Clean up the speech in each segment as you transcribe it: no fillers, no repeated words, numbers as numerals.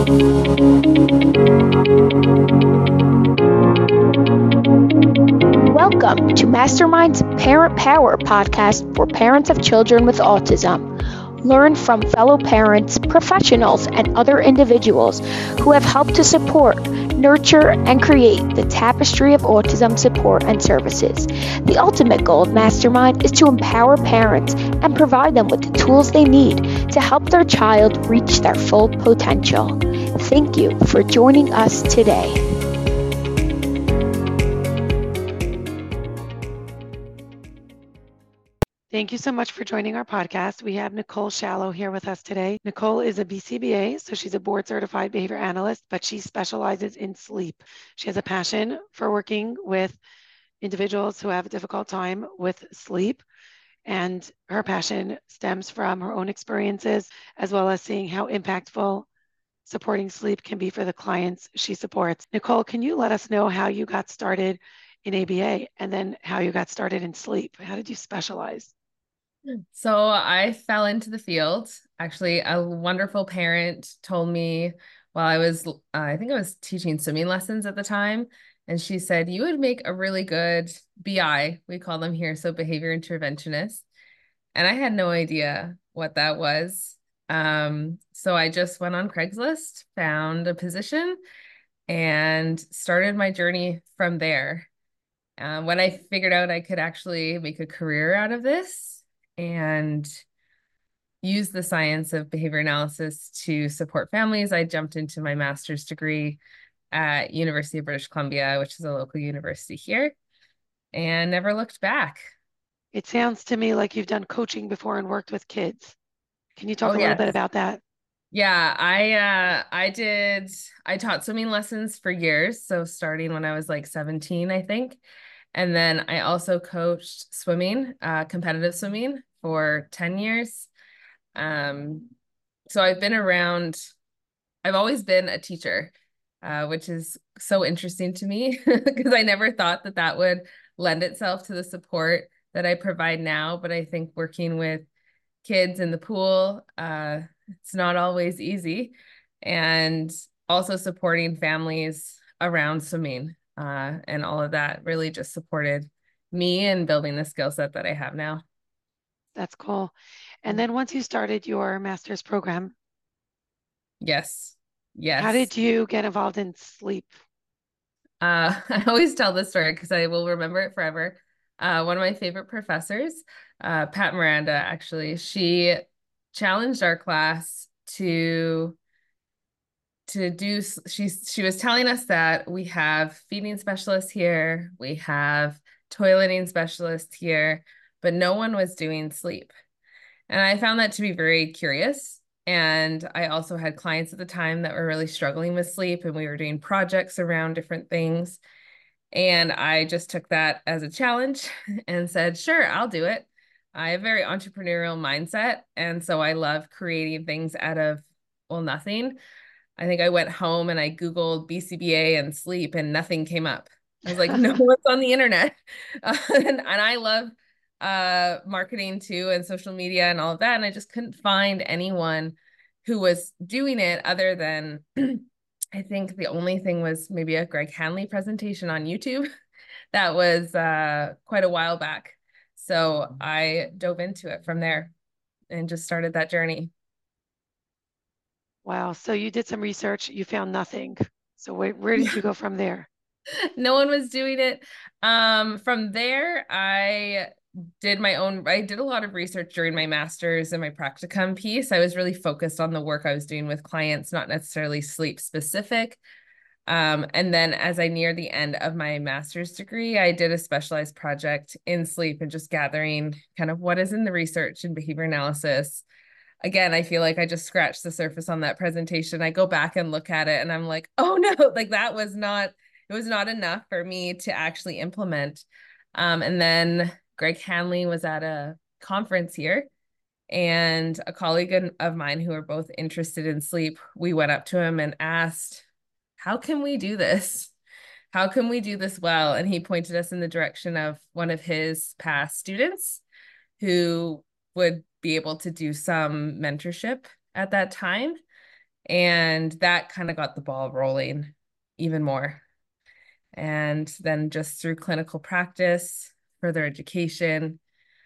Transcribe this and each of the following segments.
Welcome to Mastermind's Parent Power podcast for parents of children with autism. Learn from fellow parents, professionals, and other individuals who have helped to support, nurture, and create the tapestry of autism support and services. The ultimate goal of Mastermind is to empower parents and provide them with the tools they need to help their child reach their full potential. Thank you for joining us today. Thank you so much for joining our podcast. We have Nicole Shallow here with us today. Nicole is a BCBA, so she's a board certified behavior analyst, but she specializes in sleep. She has a passion for working with individuals who have a difficult time with sleep. And her passion stems from her own experiences, as well as seeing how impactful supporting sleep can be for the clients she supports. Nicole, can you let us know how you got started in ABA and then how you got started in sleep? How did you specialize? So I fell into the field. Actually, a wonderful parent told me while I was, I think I was teaching swimming lessons at the time. And she said, you would make a really good BI. We call them here, so behavior interventionist. And I had no idea what that was. So I just went on Craigslist, found a position, and started my journey from there. When I figured out I could actually make a career out of this, and use the science of behavior analysis to support families, I jumped into my master's degree at University of British Columbia, which is a local university here, and never looked back. It sounds to me like you've done coaching before and worked with kids. Can you talk a little yes. bit about that? Yeah, I taught swimming lessons for years. So starting when I was like 17, I think. And then I also coached swimming, competitive swimming for 10 years. So I've always been a teacher, which is so interesting to me because I never thought that that would lend itself to the support that I provide now. But I think working with kids in the pool, it's not always easy. And also supporting families around swimming. And all of that really just supported me in building the skill set that I have now. That's cool. And then once you started your master's program, Yes. how did you get involved in sleep? I always tell this story because I will remember it forever. One of my favorite professors, Pat Miranda, actually, she challenged our class to do, she was telling us that we have feeding specialists here, we have toileting specialists here, but no one was doing sleep. And I found that to be very curious. And I also had clients at the time that were really struggling with sleep, and we were doing projects around different things. And I just took that as a challenge and said, sure, I'll do it. I have a very entrepreneurial mindset. And so I love creating things out of, well, nothing. I think I went home and I Googled BCBA and sleep and nothing came up. I was like, no one's on the internet. And I love marketing too and social media and all of that. And I just couldn't find anyone who was doing it other than I think the only thing was maybe a Greg Hanley presentation on YouTube that was quite a while back. So I dove into it from there and just started that journey. Wow. So you did some research, you found nothing. So where did you go from there? No one was doing it. From there, I did a lot of research during my master's and my practicum piece. I was really focused on the work I was doing with clients, not necessarily sleep specific. And then as I neared the end of my master's degree, I did a specialized project in sleep and just gathering kind of what is in the research in behavior analysis. Again, I feel like I just scratched the surface on that presentation. I go back and look at it and I'm like, oh no, like it was not enough for me to actually implement. And then Greg Hanley was at a conference here, and a colleague of mine who are both interested in sleep, we went up to him and asked, how can we do this? How can we do this well? And he pointed us in the direction of one of his past students who would be able to do some mentorship at that time. And that kind of got the ball rolling even more. And then just through clinical practice, further education,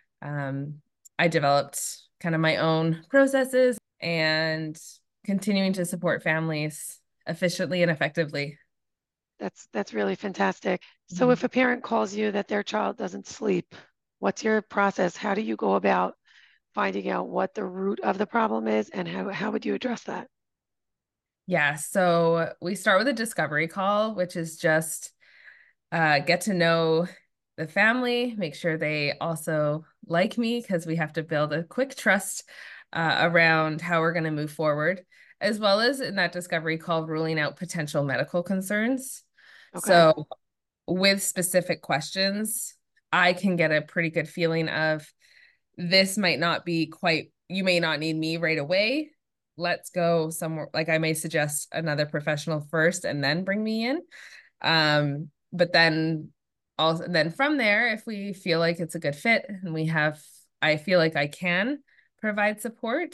I developed kind of my own processes and continuing to support families efficiently and effectively. That's really fantastic. So if a parent calls you that their child doesn't sleep, what's your process? How do you go about finding out what the root of the problem is, and how would you address that? Yeah, so we start with a discovery call, which is just get to know the family, make sure they also like me because we have to build a quick trust around how we're going to move forward, as well as in that discovery call, ruling out potential medical concerns. Okay. So with specific questions, I can get a pretty good feeling of this might not be quite, you may not need me right away. Let's go somewhere. Like I may suggest another professional first and then bring me in. But then from there, if we feel like it's a good fit and I feel like I can provide support,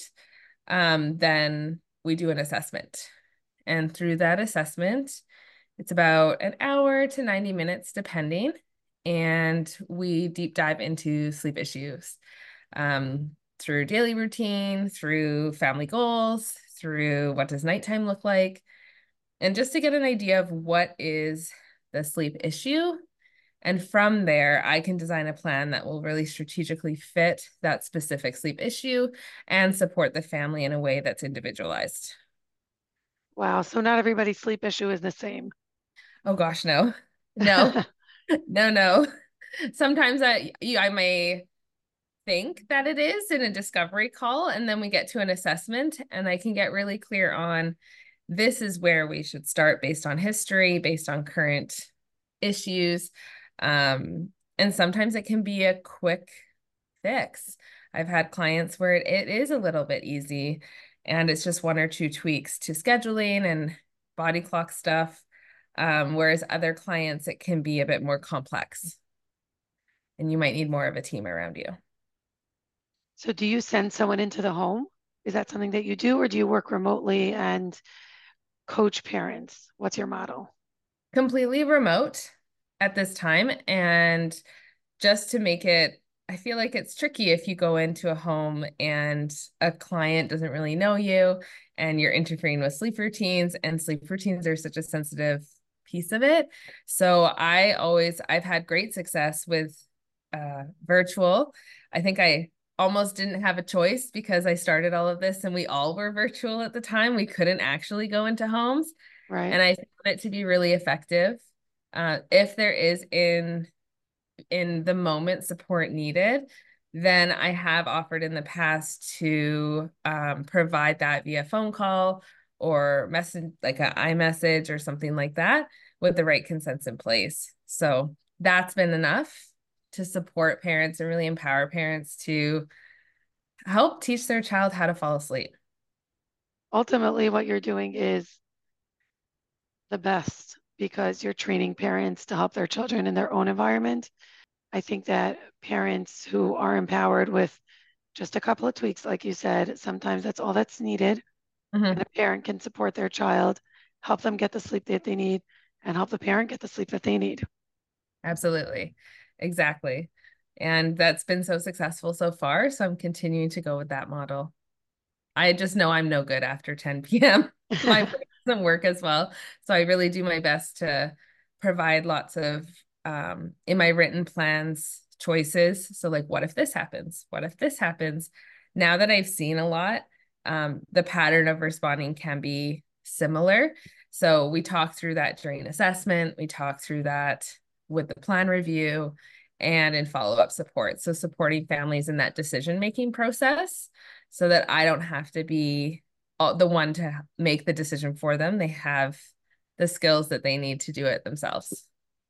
then we do an assessment. And through that assessment, it's about an hour to 90 minutes, depending. And we deep dive into sleep issues through daily routine, through family goals, through what does nighttime look like, and just to get an idea of what is the sleep issue. And from there, I can design a plan that will really strategically fit that specific sleep issue and support the family in a way that's individualized. Wow. So not everybody's sleep issue is the same. Oh gosh, no. No. No. Sometimes I may think that it is in a discovery call, and then we get to an assessment and I can get really clear on this is where we should start based on history, based on current issues. And sometimes it can be a quick fix. I've had clients where it is a little bit easy and it's just one or two tweaks to scheduling and body clock stuff. Whereas other clients, it can be a bit more complex and you might need more of a team around you. So do you send someone into the home? Is that something that you do, or do you work remotely and coach parents? What's your model? Completely remote at this time. And just to make it, I feel like it's tricky if you go into a home and a client doesn't really know you and you're interfering with sleep routines, and sleep routines are such a sensitive piece of it. So I've had great success with virtual. I think I almost didn't have a choice because I started all of this and we all were virtual at the time. We couldn't actually go into homes. Right. And I found it to be really effective. If there is in the moment support needed, then I have offered in the past to provide that via phone call or message, like an iMessage or something like that, with the right consents in place. So that's been enough to support parents and really empower parents to help teach their child how to fall asleep. Ultimately, what you're doing is the best because you're training parents to help their children in their own environment. I think that parents who are empowered with just a couple of tweaks, like you said, sometimes that's all that's needed. And a Mm-hmm. parent can support their child, help them get the sleep that they need, and help the parent get the sleep that they need. Absolutely. Exactly. And that's been so successful so far. So I'm continuing to go with that model. I just know I'm no good after 10 p.m. My brain doesn't work as well. So I really do my best to provide lots of, in my written plans, choices. So, like, what if this happens? What if this happens? Now that I've seen a lot, the pattern of responding can be similar. So, we talk through that during assessment, we talk through that with the plan review and in follow up support. So, supporting families in that decision making process so that I don't have to be the one to make the decision for them. They have the skills that they need to do it themselves.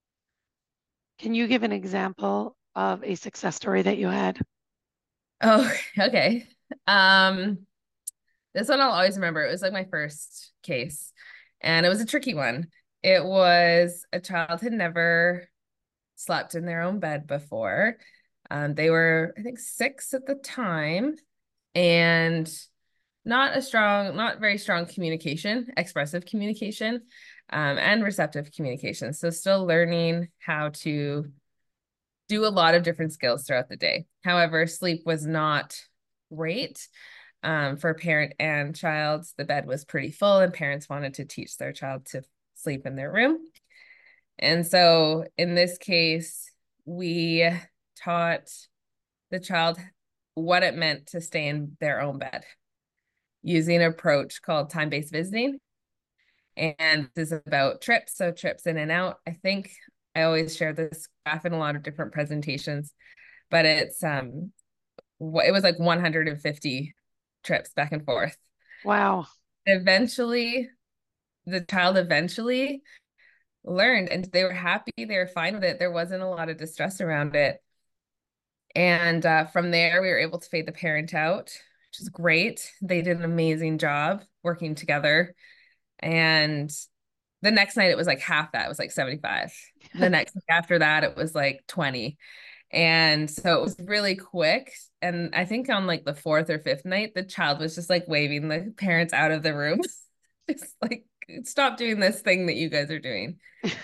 Can you give an example of a success story that you had? Oh, okay. Um, this one I'll always remember. It was like my first case, and it was a tricky one. It was a child had never slept in their own bed before. They were, I think, 6 at the time, and not very strong communication, expressive communication, and receptive communication. So still learning how to do a lot of different skills throughout the day. However, sleep was not great for parent and child. The bed was pretty full and parents wanted to teach their child to sleep in their room. And so in this case, we taught the child what it meant to stay in their own bed using an approach called time-based visiting. And this is about trips, so trips in and out. I think I always share this graph in a lot of different presentations, but it was like 150 trips back and forth. Wow. Eventually, the child learned and they were happy, they were fine with it. There wasn't a lot of distress around it. And from there, we were able to fade the parent out, which is great. They did an amazing job working together. And the next night, it was like half that. It was like 75. The next after that, it was like 20. And so it was really quick. And I think on like the fourth or fifth night, the child was just like waving the parents out of the room. Just like, stop doing this thing that you guys are doing.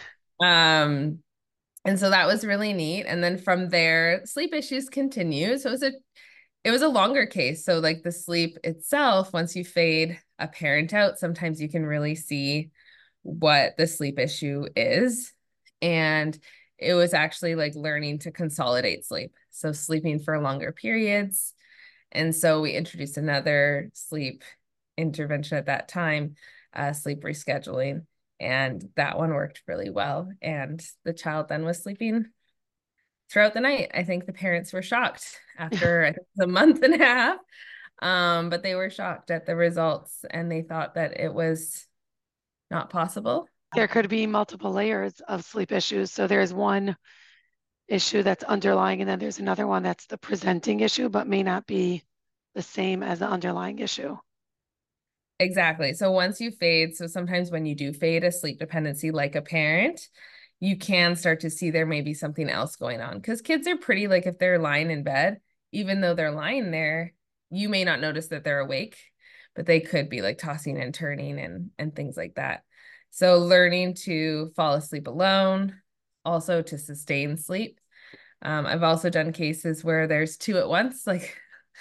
And so that was really neat. And then from there, sleep issues continue. So it was a longer case. So like the sleep itself, once you fade a parent out, sometimes you can really see what the sleep issue is. And it was actually like learning to consolidate sleep. So sleeping for longer periods. And so we introduced another sleep intervention at that time, sleep rescheduling. And that one worked really well. And the child then was sleeping throughout the night. I think the parents were shocked after I think a month and a half. But they were shocked at the results and they thought that it was not possible. There could be multiple layers of sleep issues. So there's one issue that's underlying, and then there's another one that's the presenting issue, but may not be the same as the underlying issue. Exactly. So once you fade, so sometimes when you do fade a sleep dependency like a parent, you can start to see there may be something else going on. Because kids are pretty, like if they're lying in bed, even though they're lying there, you may not notice that they're awake, but they could be like tossing and turning and things like that. So learning to fall asleep alone, also to sustain sleep. I've also done cases where there's two at once, like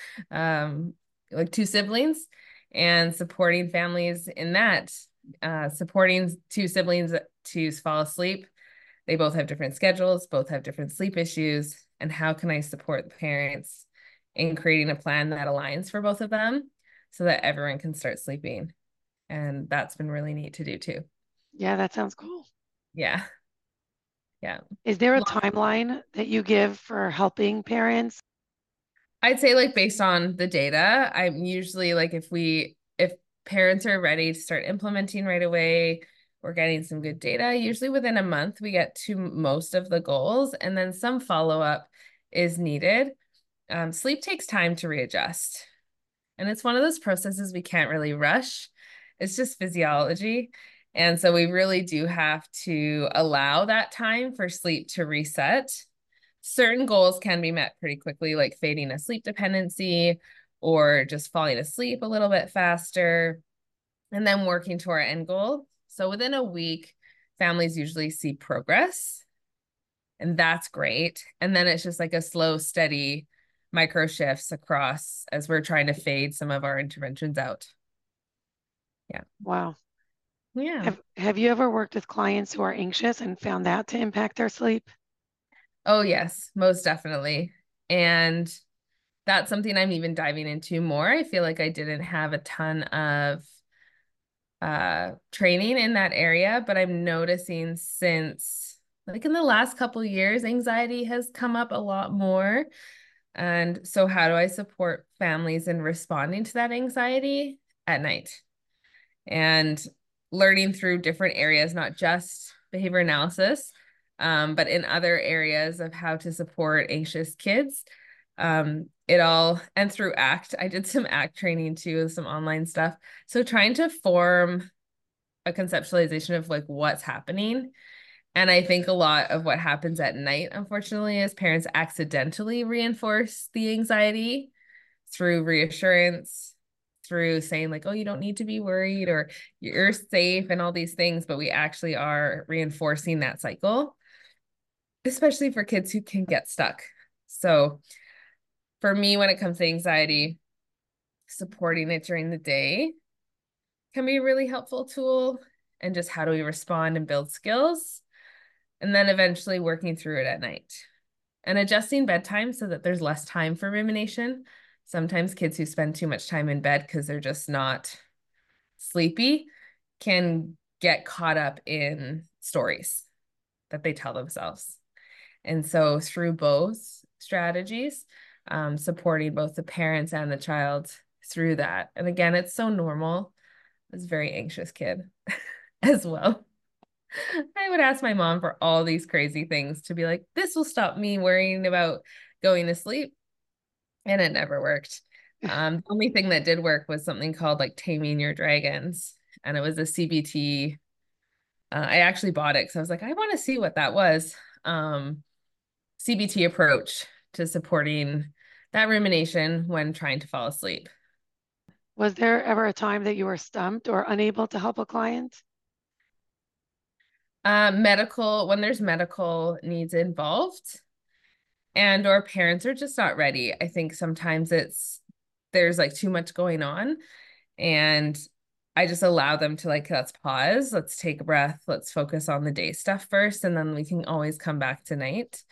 two siblings, and supporting families in that, supporting two siblings to fall asleep. They both have different schedules, both have different sleep issues. And how can I support the parents in creating a plan that aligns for both of them so that everyone can start sleeping? And that's been really neat to do too. Yeah, that sounds cool. Yeah. Yeah. Is there a timeline that you give for helping parents? I'd say like based on the data, I'm usually like if parents are ready to start implementing right away, we're getting some good data. Usually within a month, we get to most of the goals, and then some follow-up is needed. Sleep takes time to readjust. And it's one of those processes we can't really rush. It's just physiology. And so we really do have to allow that time for sleep to reset. Certain goals can be met pretty quickly, like fading a sleep dependency or just falling asleep a little bit faster, and then working to our end goal. So within a week, families usually see progress, and that's great. And then it's just like a slow, steady micro shifts across as we're trying to fade some of our interventions out. Yeah. Wow. Yeah. Have you ever worked with clients who are anxious and found that to impact their sleep? Oh, yes, most definitely. And that's something I'm even diving into more. I feel like I didn't have a ton of training in that area, but I'm noticing since like in the last couple years, anxiety has come up a lot more. And so how do I support families in responding to that anxiety at night? And learning through different areas, not just behavior analysis, but in other areas of how to support anxious kids. And through ACT, I did some ACT training too, some online stuff. So trying to form a conceptualization of like what's happening. And I think a lot of what happens at night, unfortunately, is parents accidentally reinforce the anxiety through reassurance, through saying like, oh, you don't need to be worried or you're safe and all these things, but we actually are reinforcing that cycle, especially for kids who can get stuck. So for me, when it comes to anxiety, supporting it during the day can be a really helpful tool. And just how do we respond and build skills? And then eventually working through it at night and adjusting bedtime so that there's less time for rumination. Sometimes kids who spend too much time in bed because they're just not sleepy can get caught up in stories that they tell themselves. And so through both strategies, supporting both the parents and the child through that. And again, it's so normal. I was a very anxious kid as well. I would ask my mom for all these crazy things to be like, this will stop me worrying about going to sleep. And it never worked. The only thing that did work was something called like Taming Your Dragons. And it was a CBT. I actually bought it because I was like, I want to see what that was. CBT approach to supporting that rumination when trying to fall asleep. Was there ever a time that you were stumped or unable to help a client? When there's medical needs involved and or parents are just not ready. I think sometimes there's like too much going on and I just allow them to like, let's pause, let's take a breath, let's focus on the day stuff first, and then we can always come back tonight.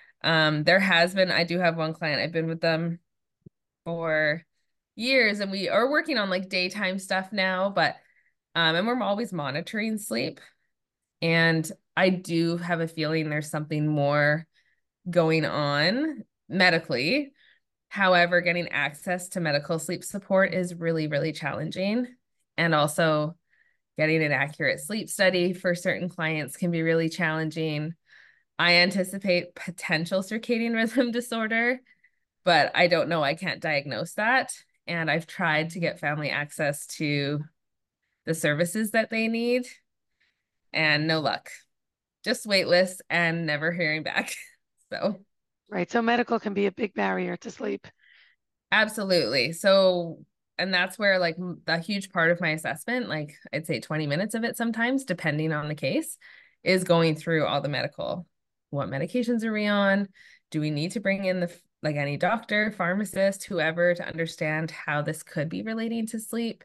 I do have one client, I've been with them for years and we are working on like daytime stuff now, but and we're always monitoring sleep. And I do have a feeling there's something more going on medically. However, getting access to medical sleep support is really, really challenging. And also getting an accurate sleep study for certain clients can be really challenging. I anticipate potential circadian rhythm disorder, but I don't know. I can't diagnose that. And I've tried to get family access to the services that they need and no luck. Just wait lists and never hearing back. So Right. So medical can be a big barrier to sleep. absolutely. So, and that's where like the huge part of my assessment, like I'd say 20 minutes of it sometimes, depending on the case, is going through all the medical. What medications are we on? Do we need to bring in like any doctor, pharmacist, whoever to understand how this could be relating to sleep?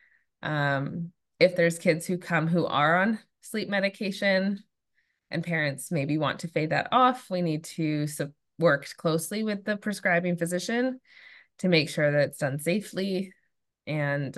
If there's kids who come who are on sleep medication and parents maybe want to fade that off, we need to work closely with the prescribing physician to make sure that it's done safely. And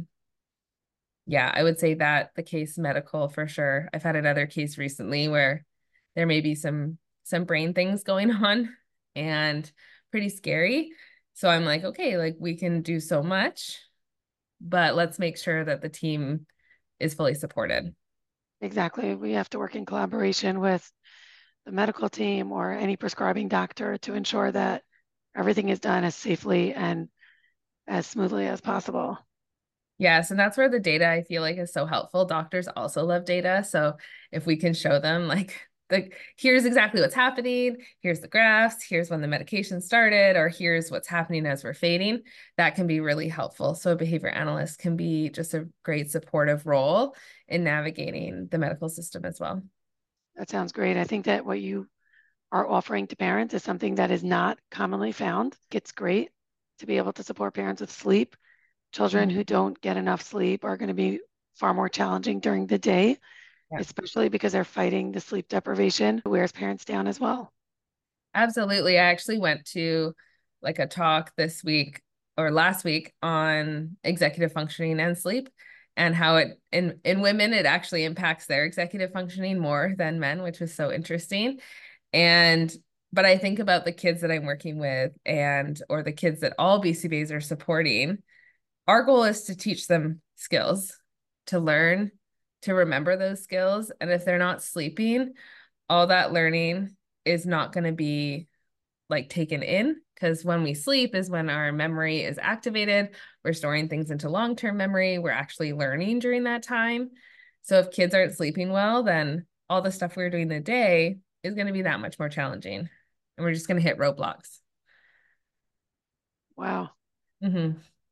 yeah, I would say that the case medical for sure. I've had another case recently where there may be some brain things going on and pretty scary. So I'm like, okay, like we can do so much, but let's make sure that the team is fully supported. Exactly. We have to work in collaboration with the medical team or any prescribing doctor to ensure that everything is done as safely and as smoothly as possible. Yes, and that's where the data I feel like is so helpful. Doctors also love data. So if we can show them like here's exactly what's happening, here's the graphs, here's when the medication started, or here's what's happening as we're fading, that can be really helpful. So a behavior analyst can be just a great supportive role in navigating the medical system as well. That sounds great. I think that what you are offering to parents is something that is not commonly found. It's great to be able to support parents with sleep. Children Mhm. who don't get enough sleep are going to be far more challenging during the day, Yeah. especially because they're fighting the sleep deprivation, wears parents down as well. Absolutely. I actually went to like a talk this week or last week on executive functioning and sleep and how it in women it actually impacts their executive functioning more than men, which was so interesting. And but I think about the kids that I'm working with and or the kids that all BCBAs are supporting. Our goal is to teach them skills, to learn, to remember those skills. And if they're not sleeping, all that learning is not going to be like taken in because when we sleep is when our memory is activated. We're storing things into long-term memory. We're actually learning during that time. So if kids aren't sleeping well, then all the stuff we're doing today is going to be that much more challenging. And we're just going to hit roadblocks. Wow. Mm-hmm.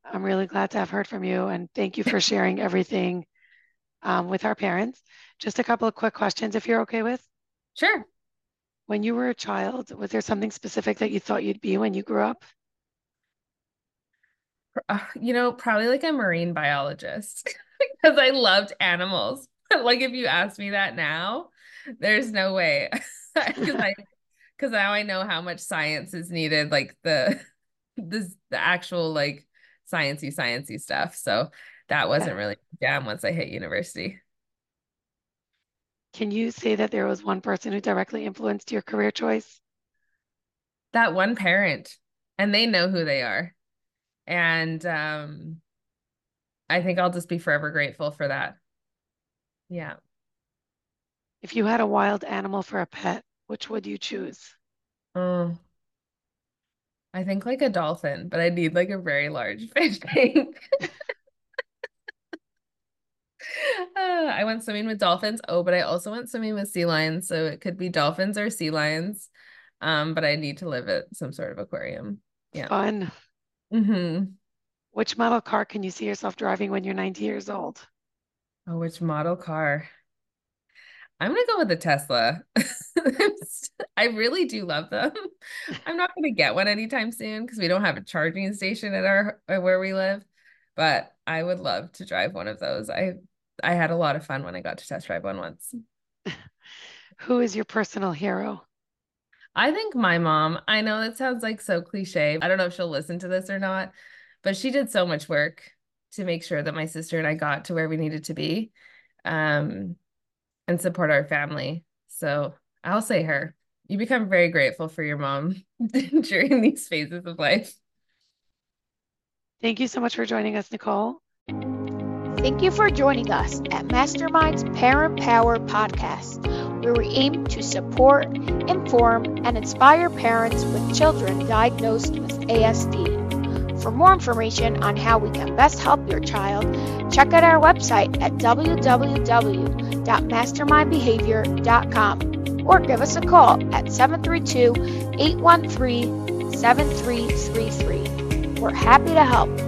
I'm really glad to have heard from you, and thank you for sharing everything with our parents. Just a couple of quick questions, if you're okay with. Sure. When you were a child, was there something specific that you thought you'd be when you grew up? Probably like a marine biologist because I loved animals. Like if you ask me that now, there's no way. Because now I know how much science is needed, like the actual like sciencey stuff. So that wasn't really jam once I hit university. Can you say that there was one person who directly influenced your career choice? That one parent, and they know who they are. And I think I'll just be forever grateful for that. Yeah. If you had a wild animal for a pet, which would you choose? Oh, I think like a dolphin, but I need like a very large fish tank. I went swimming with dolphins. Oh, but I also went swimming with sea lions, so it could be dolphins or sea lions. But I need to live at some sort of aquarium. Yeah. Fun. Mm-hmm. Which model car can you see yourself driving when you're 90 years old? Oh, which model car? I'm gonna go with the Tesla. I really do love them. I'm not gonna get one anytime soon because we don't have a charging station at our where we live, but I would love to drive one of those. I had a lot of fun when I got to test drive one once. Who is your personal hero? I think my mom, I know that sounds like so cliche. I don't know if she'll listen to this or not, but she did so much work to make sure that my sister and I got to where we needed to be. And support our family. So I'll say her. You become very grateful for your mom during these phases of life. Thank you so much for joining us, Nicole. Thank you for joining us at Mastermind's Parent Power Podcast, where we aim to support, inform, and inspire parents with children diagnosed with ASD. For more information on how we can best help your child, check out our website at www.mastermindbehavior.com or give us a call at 732-813-7333. We're happy to help.